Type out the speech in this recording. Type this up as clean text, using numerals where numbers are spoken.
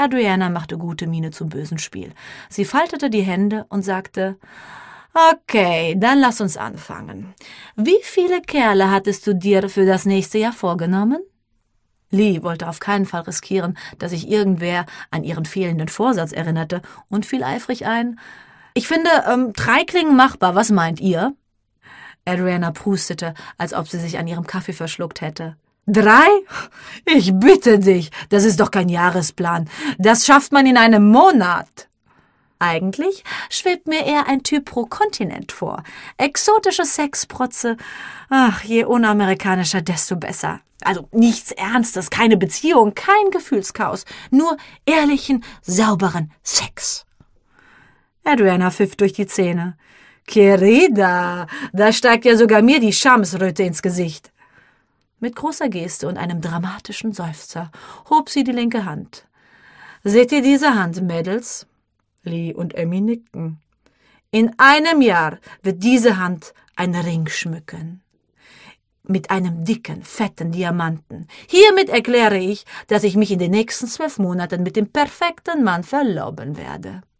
Adriana machte gute Miene zum bösen Spiel. Sie faltete die Hände und sagte, »Okay, dann lass uns anfangen. Wie viele Kerle hattest du dir für das nächste Jahr vorgenommen?« Lee wollte auf keinen Fall riskieren, dass sich irgendwer an ihren fehlenden Vorsatz erinnerte und fiel eifrig ein, »Ich finde, 3 klingen machbar, was meint ihr?« Adriana prustete, als ob sie sich an ihrem Kaffee verschluckt hätte. 3? Ich bitte dich, das ist doch kein Jahresplan. Das schafft man in einem Monat. Eigentlich schwebt mir eher ein Typ pro Kontinent vor. Exotische Sexprotze. Ach, je unamerikanischer, desto besser. Also nichts Ernstes, keine Beziehung, kein Gefühlschaos, nur ehrlichen, sauberen Sex. Adriana pfiff durch die Zähne. Querida, da steigt ja sogar mir die Schamesröte ins Gesicht. Mit großer Geste und einem dramatischen Seufzer hob sie die linke Hand. »Seht ihr diese Hand, Mädels?« Lee und Emmy nickten. »In einem Jahr wird diese Hand einen Ring schmücken. Mit einem dicken, fetten Diamanten. Hiermit erkläre ich, dass ich mich in den nächsten 12 Monaten mit dem perfekten Mann verloben werde.«